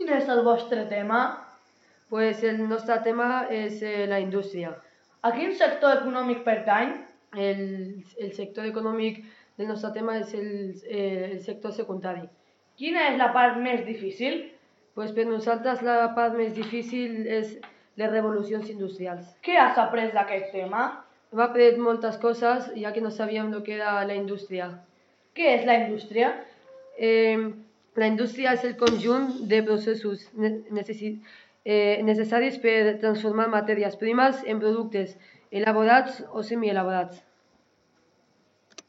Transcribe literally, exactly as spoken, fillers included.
Quin és el vostre tema? Pues el nostre tema és eh, la indústria. A quin sector econòmic pertany? El, el sector econòmic del nostre tema és el, eh, el sector secundari. Quina és la part més difícil? Pues per nosaltres la part més difícil és les revolucions industrials. Què has après d'aquest tema? Hem après moltes coses, ja que no sabíem el que era la indústria. Què és la indústria? Eh, la indústria és el conjunt de processos necessi- eh, necessaris per transformar matèries primes en productes elaborats o semielaborats.